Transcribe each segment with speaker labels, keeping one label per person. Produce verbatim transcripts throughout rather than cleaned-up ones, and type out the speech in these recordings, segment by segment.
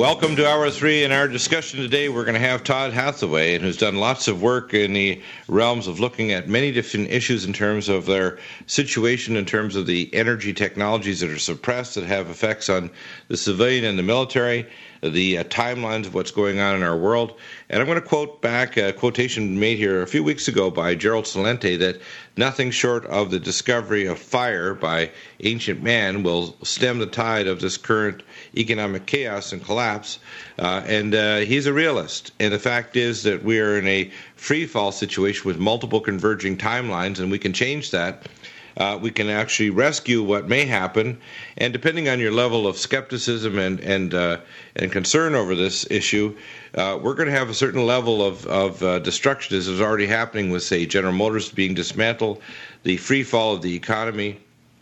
Speaker 1: Welcome to Hour three. In our discussion today, we're going to have Todd Hathaway, who's done lots of work in the realms of looking at many different issues in terms of their situation, in terms of the energy technologies that are suppressed, that have effects on the civilian and the military, the uh, timelines of what's going on in our world. And I'm going to quote back a quotation made here a few weeks ago by Gerald Celente that nothing short of the discovery of fire by ancient man will stem the tide of this current economic chaos and collapse. Uh, and uh, he's a realist. And the fact is that we are in a free fall situation with multiple converging timelines, and we can change that. Uh, we can actually rescue what may happen, and depending on your level of skepticism and and uh, and concern over this issue, uh, we're going to have a certain level of of uh, destruction, as is already happening with, say, General Motors being dismantled, the free fall of the economy,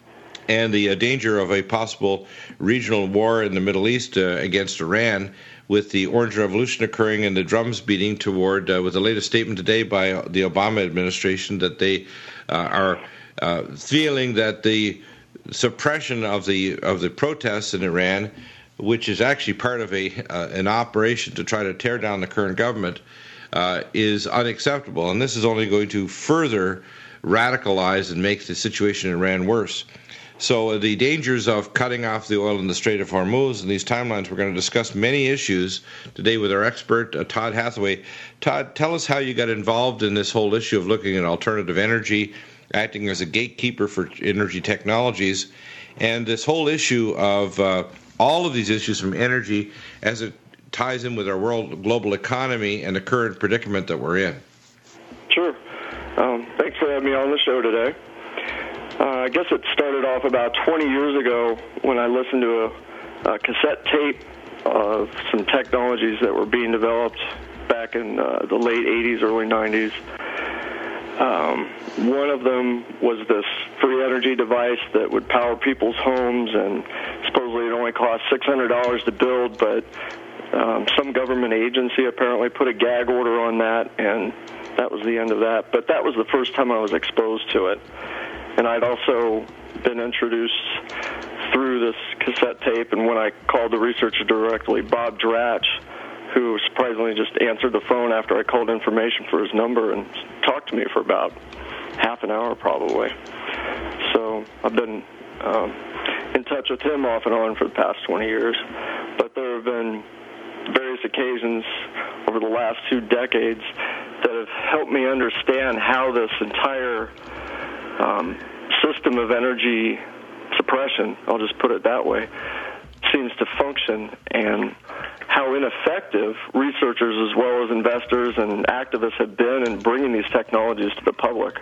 Speaker 1: and the uh, danger of a possible regional war in the Middle East uh, against Iran, with the Orange Revolution occurring and the drums beating toward, uh, with the latest statement today by the Obama administration that they uh, are Uh, feeling that the suppression of the of the protests in Iran, which is actually part of a uh, an operation to try to tear down the current government, uh, is unacceptable, and this is only going to further radicalize and make the situation in Iran worse. So uh, the dangers of cutting off the oil in the Strait of Hormuz and these timelines, we're going to discuss many issues today with our expert, uh, Todd Hathaway. Todd, tell us how you got involved in this whole issue of looking at alternative energy, acting as a gatekeeper for energy technologies, and this whole issue of uh, all of these issues from energy as it ties in with our world global economy and the current predicament that we're in.
Speaker 2: Sure. Um, thanks for having me on the show today. Uh, I guess it started off about twenty years ago when I listened to a, a cassette tape of some technologies that were being developed back in uh, the late eighties, early nineties. Um, one of them was this free energy device that would power people's homes, and supposedly it only cost six hundred dollars to build, but um, some government agency apparently put a gag order on that, and that was the end of that. But that was the first time I was exposed to it. And I'd also been introduced through this cassette tape, and when I called the researcher directly, Bob Dratch, who surprisingly just answered the phone after I called information for his number and talked to me for about half an hour probably. So I've been um, in touch with him off and on for the past twenty years. But there have been various occasions over the last two decades that have helped me understand how this entire um, system of energy suppression, I'll just put it that way, seems to function, and how ineffective researchers as well as investors and activists have been in bringing these technologies to the public.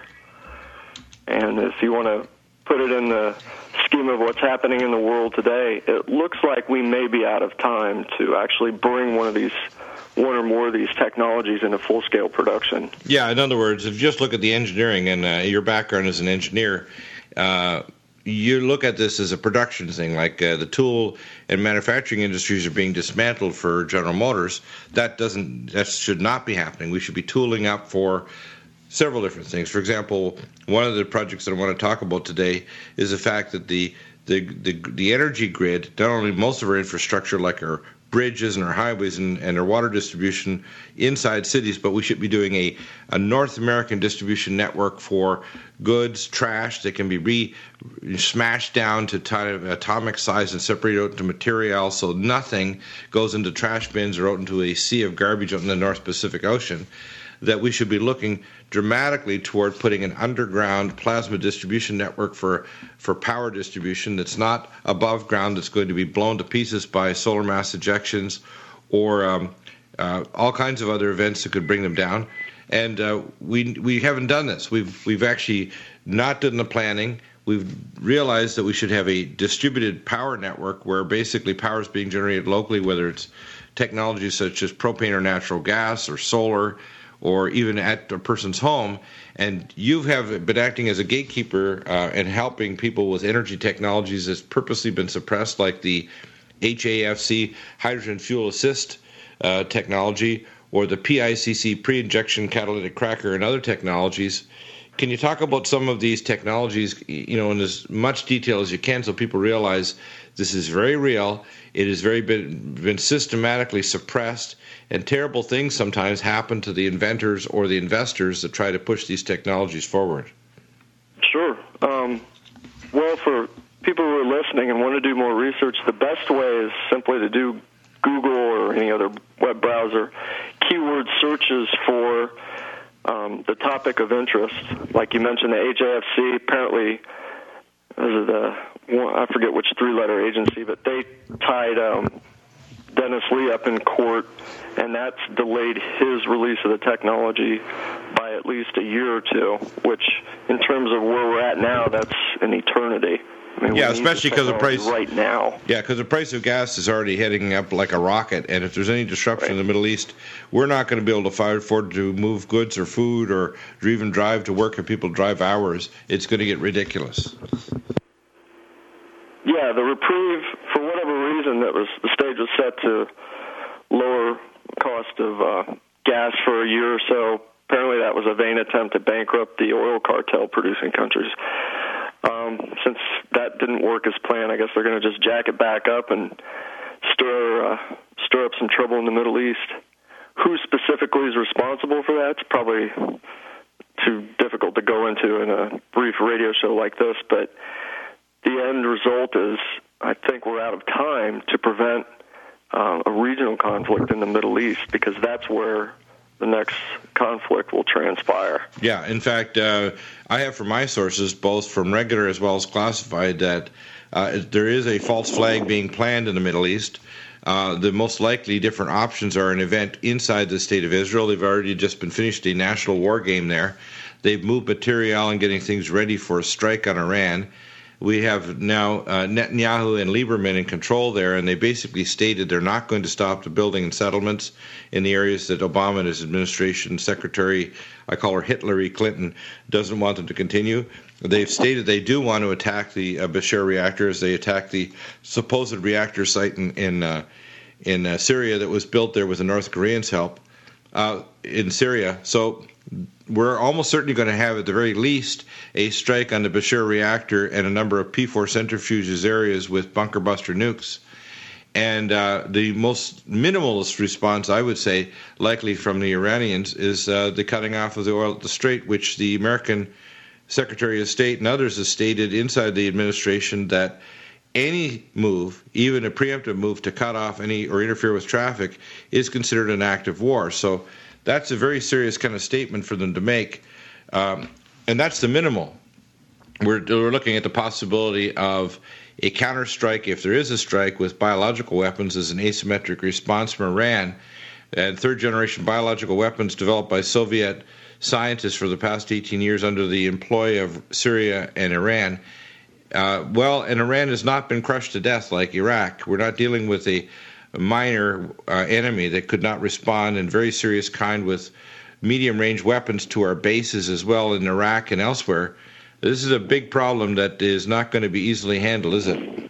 Speaker 2: And if you want to put it in the scheme of what's happening in the world today, it looks like we may be out of time to actually bring one of these, one or more of these technologies into full-scale production.
Speaker 1: Yeah, in other words, if you just look at the engineering, and uh, your background as an engineer, uh, you look at this as a production thing, like uh, the tool and manufacturing industries are being dismantled for General Motors. That doesn't, that should not be happening. We should be tooling up for several different things. For example, one of the projects that I want to talk about today is the fact that the the the, the energy grid, not only most of our infrastructure, like our bridges and our highways and, and our water distribution inside cities, but we should be doing a, a North American distribution network for goods, trash that can be re smashed down to kind of atomic size and separated out into material so nothing goes into trash bins or out into a sea of garbage out in the North Pacific Ocean. That we should be looking dramatically toward putting an underground plasma distribution network for, for power distribution that's not above ground, that's going to be blown to pieces by solar mass ejections or um, uh, all kinds of other events that could bring them down. And uh, we we haven't done this. We've we've actually not done the planning. We've realized that we should have a distributed power network where basically power is being generated locally, whether it's technologies such as propane or natural gas or solar, or even at a person's home. And you have been acting as a gatekeeper uh, and helping people with energy technologies that's purposely been suppressed, like the H A F C hydrogen fuel assist uh, technology or the P I C C pre-injection catalytic cracker and other technologies. can you talk about some of these technologies, you know, in as much detail as you can, so people realize this is very real. It has very been been systematically suppressed, and terrible things sometimes happen to the inventors or the investors that try to push these technologies forward.
Speaker 2: Sure. Um, well, for people who are listening and want to do more research, the best way is simply to do Google or any other web browser keyword searches for um, the topic of interest. Like you mentioned, the H A F C, apparently, is the I forget which three-letter agency, but they tied um, Dennis Lee up in court, and that's delayed his release of the technology by at least a year or two, which in terms of where we're at now, that's an eternity. I mean,
Speaker 1: yeah, especially because the price
Speaker 2: right now.
Speaker 1: Yeah, because the price of gas is already heading up like a rocket, and if there's any disruption
Speaker 2: right.
Speaker 1: in the Middle East, we're not going to be able to afford to move goods or food or, or even drive to work if people drive hours. It's going to get ridiculous.
Speaker 2: Yeah, the reprieve, for whatever reason, that was the stage was set to lower cost of uh, gas for a year or so. Apparently, that was a vain attempt to bankrupt the oil cartel producing countries. Um, since that didn't work as planned, I guess they're going to just jack it back up and stir uh, stir up some trouble in the Middle East. Who specifically is responsible for that? It's probably too difficult to go into in a brief radio show like this, but the end result is I think we're out of time to prevent uh, a regional conflict in the Middle East, because that's where the next conflict will transpire.
Speaker 1: Yeah, in fact, uh, I have from my sources, both from regular as well as classified, that uh, there is a false flag being planned in the Middle East. Uh, the most likely different options are an event inside the State of Israel. They've already just been finished a national war game there. They've moved material and getting things ready for a strike on Iran. We have now uh, Netanyahu and Lieberman in control there, and they basically stated they're not going to stop the building and settlements in the areas that Obama and his administration, Secretary, I call her Hillary Clinton, doesn't want them to continue. They've stated they do want to attack the uh, Bushehr reactors. They attacked the supposed reactor site in in, uh, in uh, Syria that was built there with the North Koreans' help uh, in Syria. So we're almost certainly going to have, at the very least, a strike on the Bushehr reactor and a number of P four centrifuges areas with bunker buster nukes. And uh, the most minimalist response, I would say, likely from the Iranians, is uh, the cutting off of the oil at the Strait, which the American Secretary of State and others have stated inside the administration that any move, even a preemptive move to cut off any or interfere with traffic, is considered an act of war. So that's a very serious kind of statement for them to make. Um, and that's the minimal. We're, we're looking at the possibility of a counterstrike, if there is a strike, with biological weapons as an asymmetric response from Iran. And third-generation biological weapons developed by Soviet scientists for the past eighteen years under the employ of Syria and Iran. Uh, well, and Iran has not been crushed to death like Iraq. We're not dealing with a minor uh, enemy that could not respond in very serious kind with medium-range weapons to our bases as well in Iraq and elsewhere. This is a big problem that is not going to be easily handled, is it?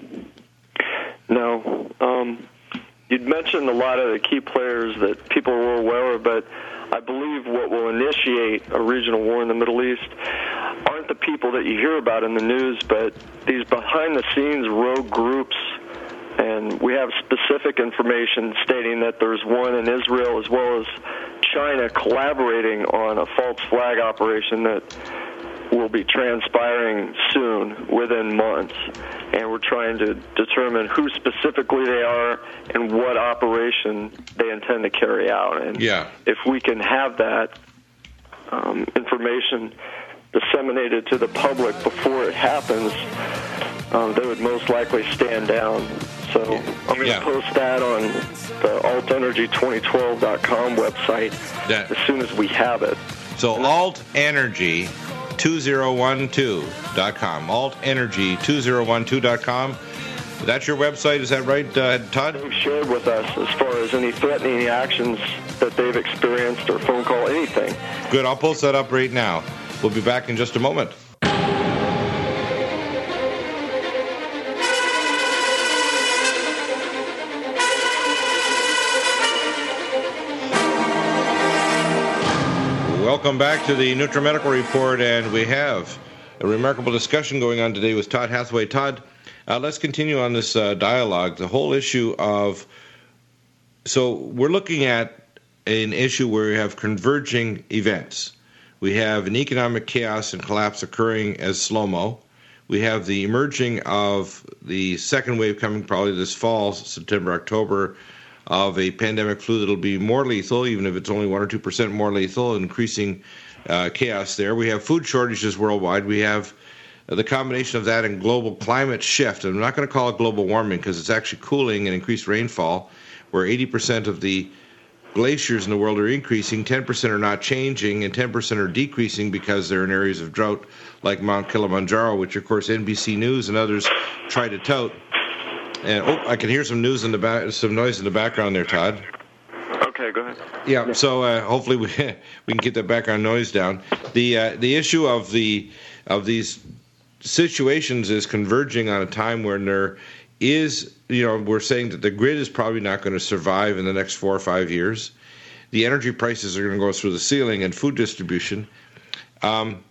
Speaker 2: No. Um, you'd mentioned a lot of the key players that people were aware of, but I believe what will initiate a regional war in the Middle East aren't the people that you hear about in the news, but these behind-the-scenes rogue groups. And we have specific information stating that there's one in Israel as well as China collaborating on a false flag operation that will be transpiring soon, within months. And we're trying to determine who specifically they are and what operation they intend to carry out. And
Speaker 1: yeah.
Speaker 2: if we can have that um, information disseminated to the public before it happens, um, they would most likely stand down. So I'm going to
Speaker 1: yeah.
Speaker 2: post that on the alt energy twenty twelve dot com website
Speaker 1: that,
Speaker 2: as soon as we have it.
Speaker 1: So alt energy two thousand twelve dot com. alt energy two thousand twelve dot com. That's your website, is that right, uh, Todd?
Speaker 2: They've shared with us as far as any threatening actions that they've experienced or phone call, anything.
Speaker 1: Good, I'll post that up right now. We'll be back in just a moment. Welcome back to the NutriMedical Report, and we have a remarkable discussion going on today with Todd Hathaway. Todd, uh, let's continue on this uh, dialogue. The whole issue of, so we're looking at an issue where we have converging events. We have an economic chaos and collapse occurring as slow-mo. We have the emerging of the second wave coming probably this fall, September, October, of a pandemic flu that'll be more lethal, even if it's only one or two percent more lethal, increasing uh, chaos there. We have food shortages worldwide. We have uh, the combination of that and global climate shift. And I'm not going to call it global warming because it's actually cooling and increased rainfall, where eighty percent of the glaciers in the world are increasing, ten percent are not changing, and ten percent are decreasing because they're in areas of drought like Mount Kilimanjaro, which, of course, N B C News and others try to tout. And, oh, I can hear some news in the back, some noise in the background there, Todd.
Speaker 2: Okay, go ahead.
Speaker 1: Yeah, so uh, hopefully we we can get that background noise down. The uh, the issue of the of these situations is converging on a time when there is, you know, we're saying that the grid is probably not going to survive in the next four or five years. The energy prices are going to go through the ceiling, and food distribution. Um,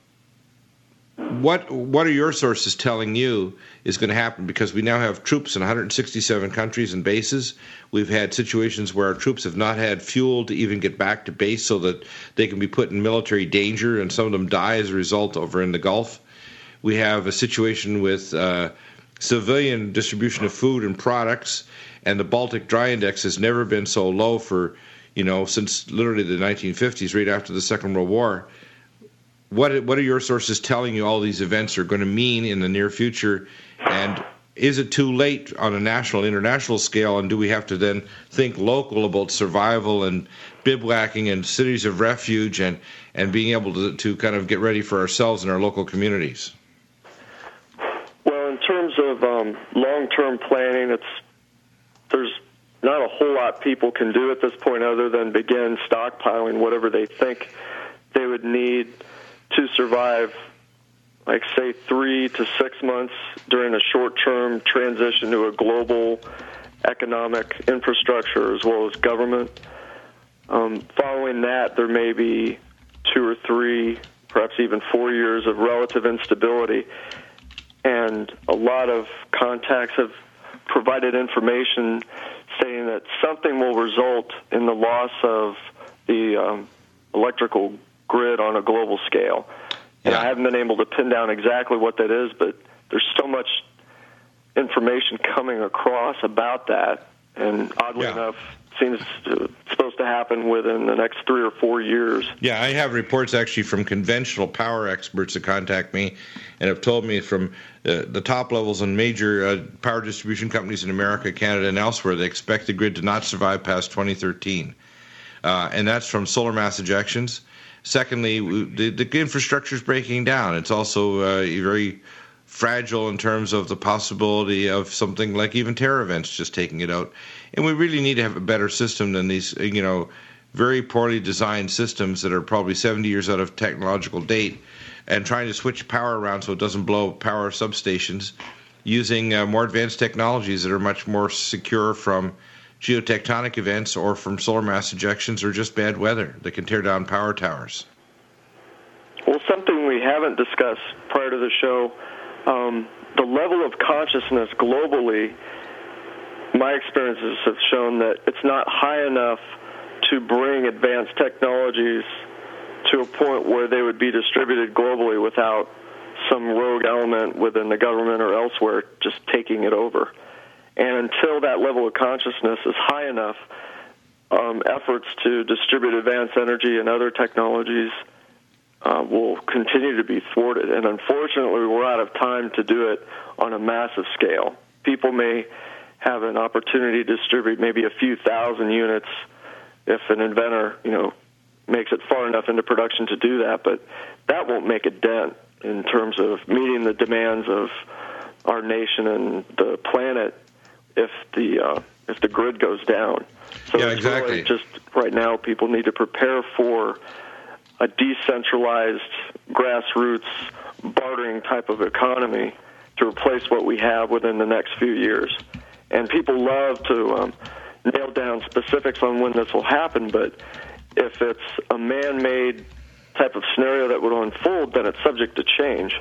Speaker 1: What what are your sources telling you is going to happen? Because we now have troops in one hundred sixty-seven countries and bases. We've had situations where our troops have not had fuel to even get back to base so that they can be put in military danger, and some of them die as a result over in the Gulf. We have a situation with uh, civilian distribution of food and products, and the Baltic Dry Index has never been so low for, you know, since literally the nineteen fifties, right after the Second World War. What what are your sources telling you all these events are going to mean in the near future? And is it too late on a national, international scale? And do we have to then think local about survival and bivouacking and cities of refuge and, and being able to, to kind of get ready for ourselves and our local communities?
Speaker 2: Well, in terms of um, long-term planning, it's there's not a whole lot people can do at this point other than begin stockpiling whatever they think they would need to survive, like, say, three to six months during a short-term transition to a global economic infrastructure as well as government. Um, following that, there may be two or three, perhaps even four years of relative instability. And a lot of contacts have provided information saying that something will result in the loss of the um, electrical grid on a global scale. And yeah. I haven't been able to pin down exactly what that is, but there's so much information coming across about that, and oddly yeah. enough, seems to, supposed to happen within the next three or four years.
Speaker 1: Yeah, I have reports actually from conventional power experts that contact me and have told me from uh, the top levels in major uh, power distribution companies in America, Canada, and elsewhere, they expect the grid to not survive past twenty thirteen. Uh, and that's from solar mass ejections. Secondly, the, the infrastructure is breaking down. It's also uh, very fragile in terms of the possibility of something like even terror events just taking it out. And we really need to have a better system than these, you know, very poorly designed systems that are probably seventy years out of technological date, and trying to switch power around so it doesn't blow power substations using uh, more advanced technologies that are much more secure from geotectonic events or from solar mass ejections or just bad weather that can tear down power towers.
Speaker 2: Well, something we haven't discussed prior to the show, um, the level of consciousness globally, my experiences have shown that it's not high enough to bring advanced technologies to a point where they would be distributed globally without some rogue element within the government or elsewhere just taking it over. And until that level of consciousness is high enough, um, efforts to distribute advanced energy and other technologies uh, will continue to be thwarted. And unfortunately, we're out of time to do it on a massive scale. People may have an opportunity to distribute maybe a few thousand units if an inventor, you know, makes it far enough into production to do that, but that won't make a dent in terms of meeting the demands of our nation and the planet if the uh, if the grid goes down. So
Speaker 1: yeah,
Speaker 2: it's
Speaker 1: exactly.
Speaker 2: Really just right now people need to prepare for a decentralized, grassroots, bartering type of economy to replace what we have within the next few years. And people love to um, nail down specifics on when this will happen, but if it's a man-made type of scenario that would unfold, then it's subject to change.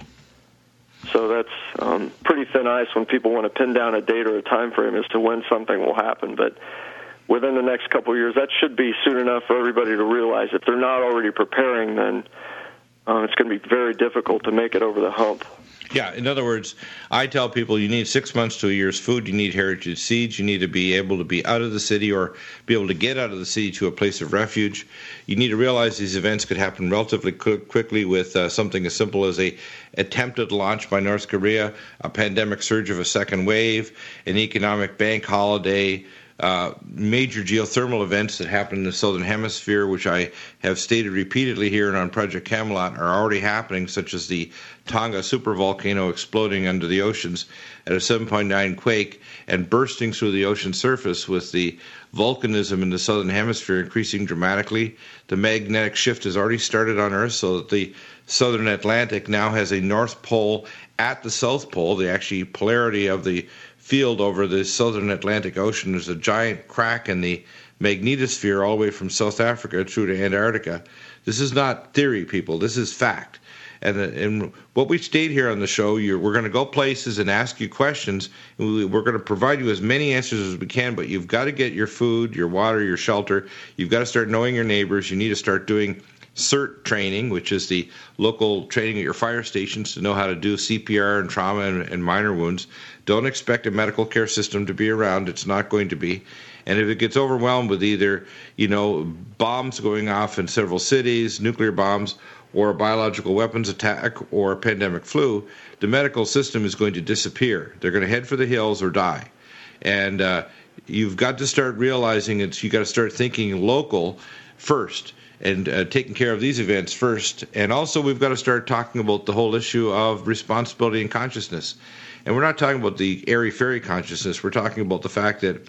Speaker 2: So that's um, pretty thin ice when people want to pin down a date or a time frame as to when something will happen. But within the next couple of years, that should be soon enough for everybody to realize if they're not already preparing, then um, it's going to be very difficult to make it over the hump.
Speaker 1: Yeah, in other words, I tell people you need six months to a year's food, you need heritage seeds, you need to be able to be out of the city or be able to get out of the city to a place of refuge. You need to realize these events could happen relatively quickly with uh, something as simple as a attempted launch by North Korea, a pandemic surge of a second wave, an economic bank holiday, Uh, major geothermal events that happen in the southern hemisphere, which I have stated repeatedly here and on Project Camelot, are already happening, such as the Tonga supervolcano exploding under the oceans at a seven point nine quake and bursting through the ocean surface, with the volcanism in the southern hemisphere increasing dramatically. The magnetic shift has already started on Earth, so that the southern Atlantic now has a north pole at the south pole. The actually polarity of the field over the southern Atlantic Ocean is a giant crack in the magnetosphere all the way from South Africa through to Antarctica. This is not theory, people. This is fact. And, and what we state here on the show, you're, we're going to go places and ask you questions. And we, we're going to provide you as many answers as we can, but you've got to get your food, your water, your shelter. You've got to start knowing your neighbors. You need to start doing CERT training, which is the local training at your fire stations to know how to do C P R and trauma and, and minor wounds. Don't expect a medical care system to be around. It's not going to be. And if it gets overwhelmed with either, you know, bombs going off in several cities, nuclear bombs, or a biological weapons attack, or a pandemic flu, the medical system is going to disappear. They're going to head for the hills or die. And uh, you've got to start realizing it's, you've got to start thinking local first, and uh, taking care of these events first. And also we've got to start talking about the whole issue of responsibility and consciousness. And we're not talking about the airy-fairy consciousness. We're talking about the fact that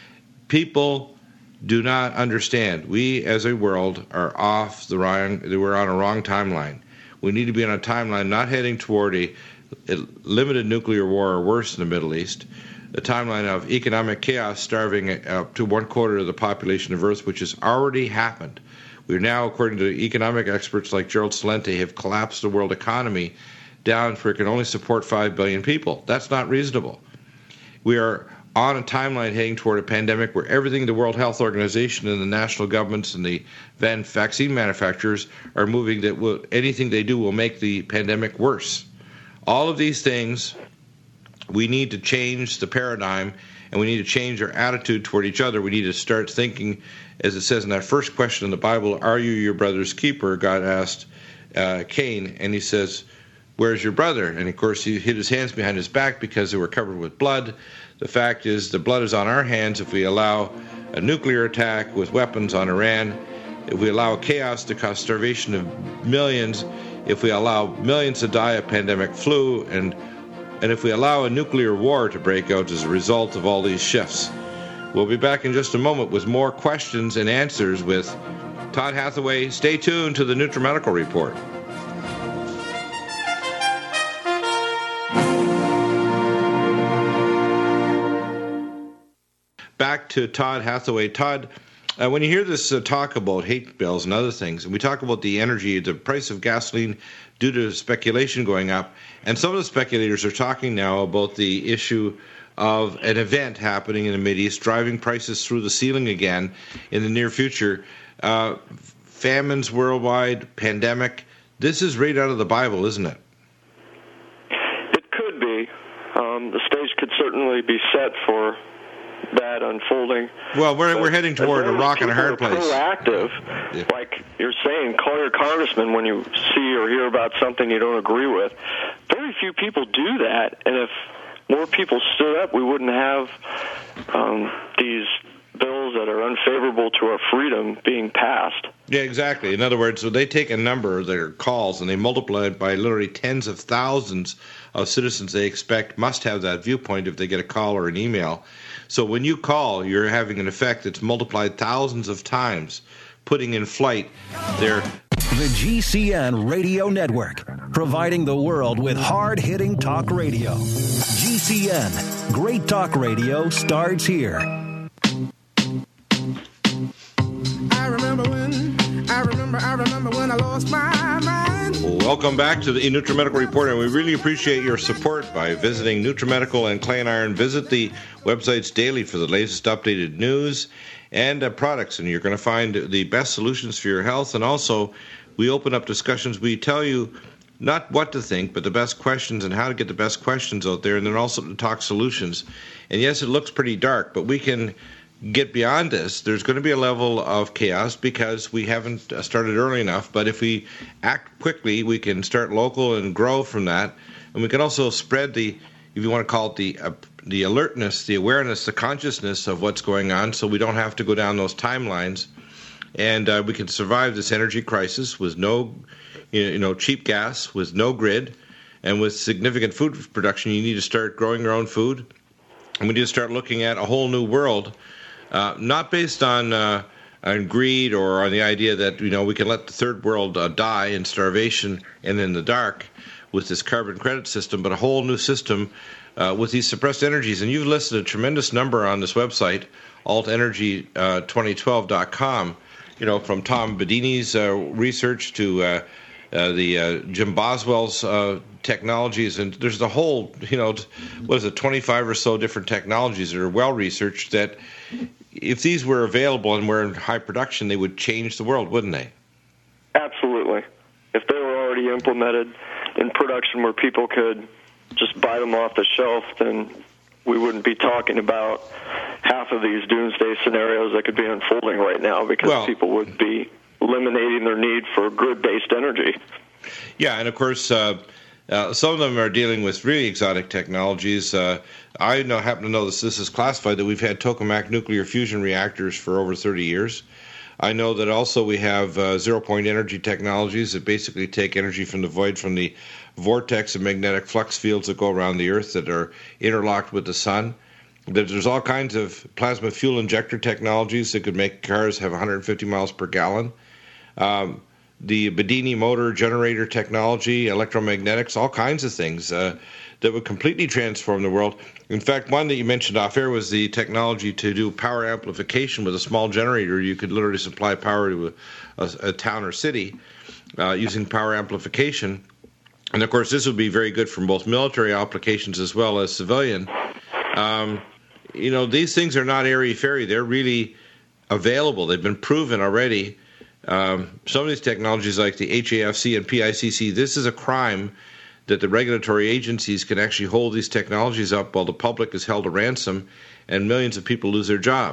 Speaker 1: people do not understand. We, as a world, are off the wrong, we're on a wrong timeline. We need to be on a timeline not heading toward a, a limited nuclear war or worse in the Middle East, a timeline of economic chaos starving up to one quarter of the population of Earth, which has already happened. We're now, according to economic experts like Gerald Celente, have collapsed the world economy down for it can only support five billion people. That's not reasonable. We are on a timeline heading toward a pandemic where everything the World Health Organization and the national governments and the vaccine manufacturers are moving that will, anything they do will make the pandemic worse. All of these things, we need to change the paradigm, and we need to change our attitude toward each other. We need to start thinking, as it says in that first question in the Bible, are you your brother's keeper? God asked uh, Cain, and he says, where's your brother? And of course he hid his hands behind his back because they were covered with blood. The fact is the blood is on our hands if we allow a nuclear attack with weapons on Iran, if we allow chaos to cause starvation of millions, if we allow millions to die of pandemic flu, and and if we allow a nuclear war to break out as a result of all these shifts. We'll be back in just a moment with more questions and answers with Todd Hathaway. Stay tuned to the NutriMedical Report. Back to Todd Hathaway. Todd, uh, when you hear this uh, talk about hate bills and other things, and we talk about the energy, the price of gasoline due to speculation going up, and some of the speculators are talking now about the issue of an event happening in the Mideast, driving prices through the ceiling again in the near future. Uh, famines worldwide, pandemic. This is right out of the Bible, isn't it?
Speaker 2: It could be. Um, the stage could certainly be set for that unfolding.
Speaker 1: Well, we're we're heading toward a rock and a hard place.
Speaker 2: Proactive, yeah. Like you're saying, call your congressman when you see or hear about something you don't agree with. Very few people do that, and if more people stood up, we wouldn't have um, these bills that are unfavorable to our freedom being passed.
Speaker 1: Yeah, exactly. In other words, so they take a number of their calls and they multiply it by literally tens of thousands of citizens they expect must have that viewpoint if they get a call or an email. So when you call, you're having an effect that's multiplied thousands of times, putting in flight their...
Speaker 3: The G C N Radio Network, providing the world with hard-hitting talk radio. G C N, great talk radio starts here.
Speaker 4: I remember when, I remember, I remember when I lost my
Speaker 1: Welcome back to the NutriMedical Report, and we really appreciate your support by visiting NutriMedical and Clay and Iron. Visit the websites daily for the latest updated news and uh, products, and you're going to find the best solutions for your health. And also, we open up discussions. We tell you not what to think, but the best questions and how to get the best questions out there, and then also to talk solutions. And yes, it looks pretty dark, but we can get beyond this. There's going to be a level of chaos because we haven't started early enough, but if we act quickly, we can start local and grow from that. And we can also spread the, if you want to call it the uh, the alertness, the awareness, the consciousness of what's going on, so we don't have to go down those timelines. And uh, we can survive this energy crisis with no, you know, cheap gas, with no grid, and with significant food production. You need to start growing your own food, and we need to start looking at a whole new world. Uh, not based on uh, on greed or on the idea that, you know, we can let the third world uh, die in starvation and in the dark with this carbon credit system, but a whole new system uh, with these suppressed energies. And you've listed a tremendous number on this website, alt energy twenty twelve dot com, you know, from Tom Bedini's uh, research to uh, uh, the uh, Jim Boswell's uh, technologies. And there's the whole, you know, what is it, twenty-five or so different technologies that are well researched that, if these were available and were in high production, they would change the world, wouldn't they?
Speaker 2: Absolutely. If they were already implemented in production where people could just buy them off the shelf, then we wouldn't be talking about half of these doomsday scenarios that could be unfolding right now, because well, people would be eliminating their need for grid-based energy.
Speaker 1: Yeah, and of course, uh, uh, some of them are dealing with really exotic technologies. Uh, I know, happen to know this, this is classified, that we've had tokamak nuclear fusion reactors for over thirty years. I know that also we have uh, zero-point energy technologies that basically take energy from the void, from the vortex of magnetic flux fields that go around the Earth that are interlocked with the sun. There's all kinds of plasma fuel injector technologies that could make cars have one hundred fifty miles per gallon. Um, the Bedini motor generator technology, electromagnetics, all kinds of things uh, that would completely transform the world. In fact, one that you mentioned off air was the technology to do power amplification with a small generator. You could literally supply power to a, a, a town or city uh, using power amplification. And of course, this would be very good from both military applications as well as civilian. Um, you know, these things are not airy-fairy. They're really available. They've been proven already. Um, some of these technologies, like the H A F C and P I C C, this is a crime that the regulatory agencies can actually hold these technologies up while the public is held to ransom and millions of people lose their job.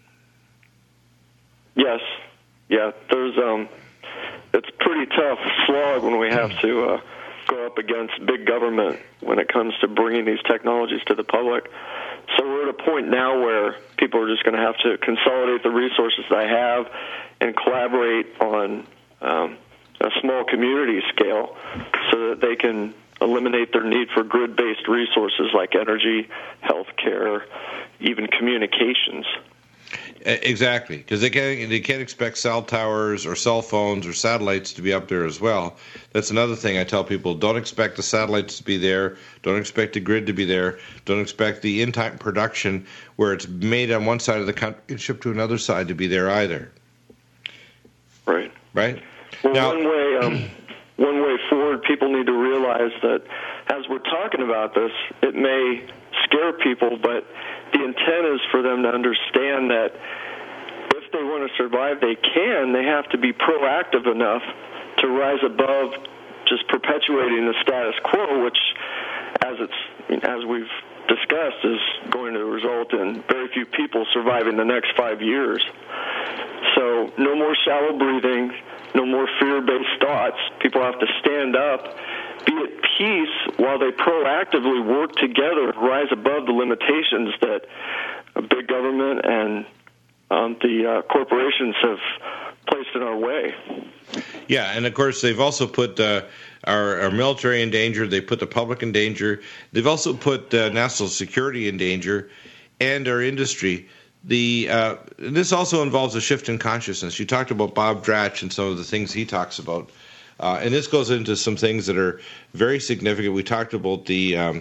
Speaker 2: Yes. Yeah, there's um, it's a pretty tough slog when we have to uh, go up against big government when it comes to bringing these technologies to the public. So we're at a point now where people are just going to have to consolidate the resources they have and collaborate on um, a small community scale so that they can eliminate their need for grid-based resources like energy, healthcare, even communications.
Speaker 1: Exactly, because they can't, they can't expect cell towers or cell phones or satellites to be up there as well. That's another thing I tell people. Don't expect the satellites to be there. Don't expect the grid to be there. Don't expect the in-time production where it's made on one side of the country and shipped to another side to be there either.
Speaker 2: Right.
Speaker 1: Right?
Speaker 2: Well,
Speaker 1: now,
Speaker 2: one way, um, one way forward, people need to realize that as we're talking about this, it may scare people, but the intent is for them to understand that if they want to survive, they can. They have to be proactive enough to rise above just perpetuating the status quo, which, as it's as we've discussed, is going to result in very few people surviving the next five years. So no more shallow breathing, no more fear-based thoughts. People have to stand up, be at peace while they proactively work together and rise above the limitations that big government and um, the uh, corporations have placed in our way.
Speaker 1: Yeah, and of course they've also put uh, our, our military in danger. They put the public in danger. They've also put uh, national security in danger and our industry. The uh, this also involves a shift in consciousness. You talked about Bob Dratch and some of the things he talks about. Uh, and this goes into some things that are very significant. We talked about the um,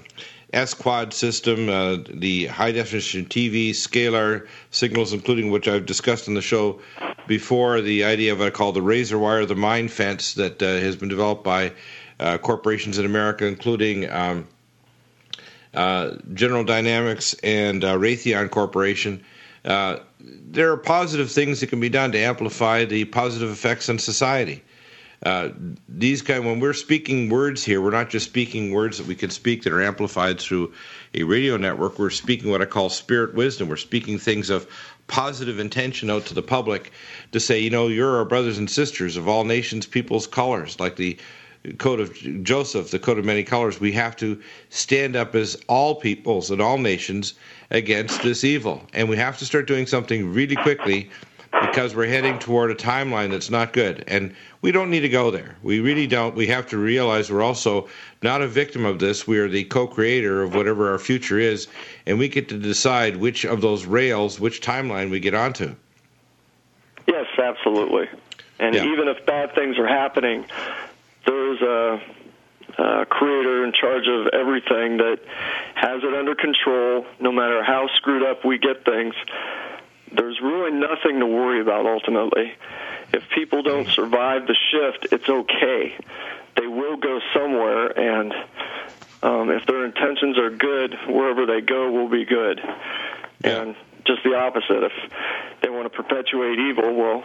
Speaker 1: S-Quad system, uh, the high-definition T V, scalar signals, including which I've discussed on the show before, the idea of what I call the razor wire, the mind fence that uh, has been developed by uh, corporations in America, including um, uh, General Dynamics and uh, Raytheon Corporation. Uh, there are positive things that can be done to amplify the positive effects on society. Uh, these kind, when we're speaking words here, we're not just speaking words that we can speak that are amplified through a radio network. We're speaking what I call spirit wisdom. We're speaking things of positive intention out to the public to say, you know, you're our brothers and sisters of all nations, peoples, colors, like the Code of Joseph, the Code of Many Colors. We have to stand up as all peoples and all nations against this evil. And we have to start doing something really quickly, because we're heading toward a timeline that's not good. And we don't need to go there. We really don't. We have to realize we're also not a victim of this. We are the co-creator of whatever our future is, and we get to decide which of those rails, which timeline we get onto.
Speaker 2: Yes, absolutely. And
Speaker 1: Yeah.
Speaker 2: even if bad things are happening, there's a, a creator in charge of everything that has it under control, no matter how screwed up we get things. There's really nothing to worry about ultimately. If people don't survive the shift, it's okay. They will go somewhere, and um, if their intentions are good, wherever they go will be good.
Speaker 1: Yeah.
Speaker 2: And just the opposite. If they want to perpetuate evil, well,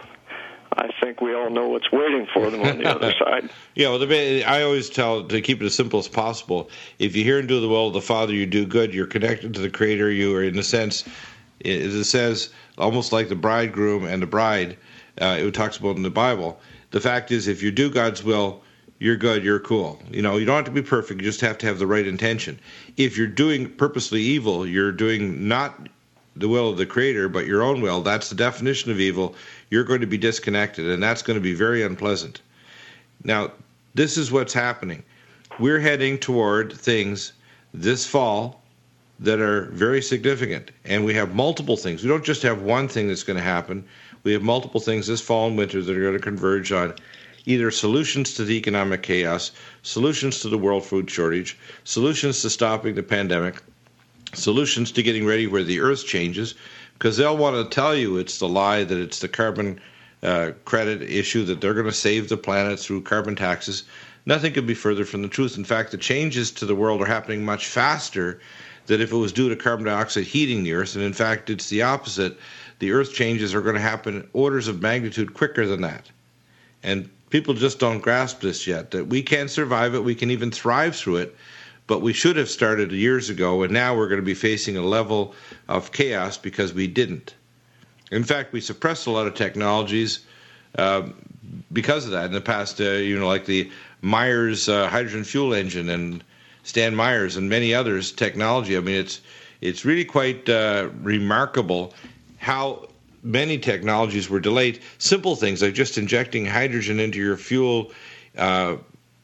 Speaker 2: I think we all know what's waiting for them on the other side.
Speaker 1: Yeah, well, the, I always tell to keep it as simple as possible. If you hear and do the will of the Father, you do good. You're connected to the Creator. You are, in a sense, as it says, almost like the bridegroom and the bride. Uh, it talks about in the Bible. The fact is, if you do God's will, you're good, you're cool. You know, you don't have to be perfect. You just have to have the right intention. If you're doing purposely evil, you're doing not the will of the Creator, but your own will. That's the definition of evil. You're going to be disconnected, and that's going to be very unpleasant. Now, this is what's happening. We're heading toward things this fall that are very significant, and we have multiple things. We don't just have one thing that's going to happen. We have multiple things this fall and winter that are going to converge on either solutions to the economic chaos, solutions to the world food shortage, solutions to stopping the pandemic, solutions to getting ready where the earth changes, because they'll want to tell you it's the lie that it's the carbon uh, credit issue, that they're going to save the planet through carbon taxes. Nothing could be further from the truth. In fact, the changes to the world are happening much faster than if it was due to carbon dioxide heating the earth. And in fact, it's the opposite. The earth changes are going to happen orders of magnitude quicker than that. And people just don't grasp this yet, that we can survive it, we can even thrive through it, but we should have started years ago, and now we're going to be facing a level of chaos because we didn't. In fact, we suppressed a lot of technologies uh, because of that in the past, uh, you know, like the Myers uh, hydrogen fuel engine and Stan Myers and many others technology. I mean, it's it's really quite uh, remarkable how many technologies were delayed. Simple things like just injecting hydrogen into your fuel uh,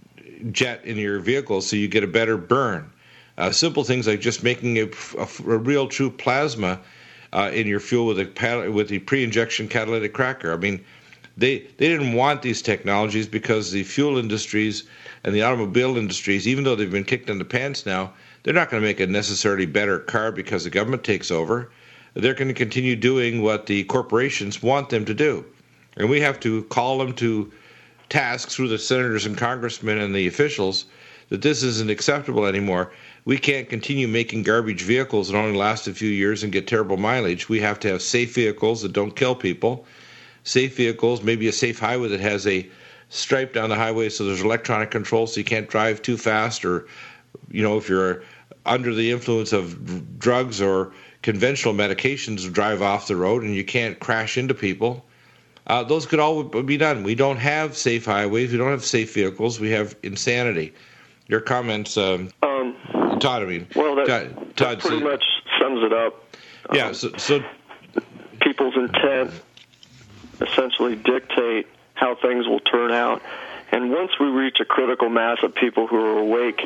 Speaker 1: jet in your vehicle so you get a better burn. Uh, simple things like just making a, a, a real true plasma uh, in your fuel with a with the pre-injection catalytic cracker. I mean, they they didn't want these technologies because the fuel industries and the automobile industries, even though they've been kicked in the pants now, they're not going to make a necessarily better car because the government takes over. They're going to continue doing what the corporations want them to do. And we have to call them to task through the senators and congressmen and the officials that this isn't acceptable anymore. We can't continue making garbage vehicles that only last a few years and get terrible mileage. We have to have safe vehicles that don't kill people, safe vehicles, maybe a safe highway that has a stripe down the highway so there's electronic control so you can't drive too fast, or, you know, if you're under the influence of drugs or conventional medications, drive off the road and you can't crash into people. Uh, those could all be done. We don't have safe highways. We don't have safe vehicles. We have insanity. Your comments, um, um, Todd, I mean.
Speaker 2: Well, that,
Speaker 1: Todd,
Speaker 2: that pretty so, much sums it up.
Speaker 1: Yeah,
Speaker 2: um,
Speaker 1: so, so
Speaker 2: people's intent essentially dictate how things will turn out. And once we reach a critical mass of people who are awake,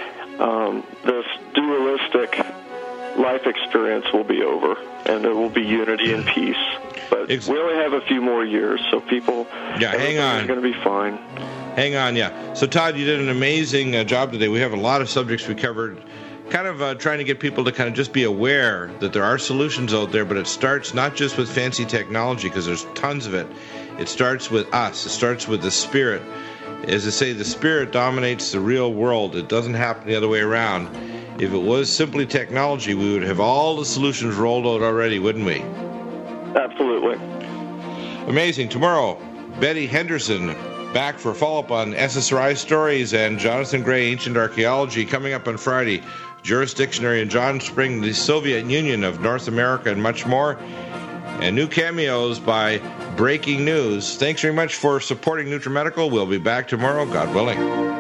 Speaker 2: um, this dualistic life experience will be over, and there will be unity and peace. But Ex- we only have a few more years, so people
Speaker 1: yeah, hang on.
Speaker 2: are going to be fine.
Speaker 1: Hang on, yeah. So, Todd, you did an amazing uh, job today. We have a lot of subjects we covered kind of uh, trying to get people to kind of just be aware that there are solutions out there, but it starts not just with fancy technology, because there's tons of it. It starts with us. It starts with the spirit. As I say, the spirit dominates the real world. It doesn't happen the other way around. If it was simply technology, we would have all the solutions rolled out already, wouldn't we?
Speaker 2: Absolutely.
Speaker 1: Amazing. Tomorrow, Betty Henderson back for a follow-up on S S R I stories, and Jonathan Gray, Ancient Archaeology, coming up on Friday. Jurisdictionary and John Spring, the Soviet Union of North America, and much more. And new cameos by Breaking News. Thanks very much for supporting NutriMedical. We'll be back tomorrow, God willing.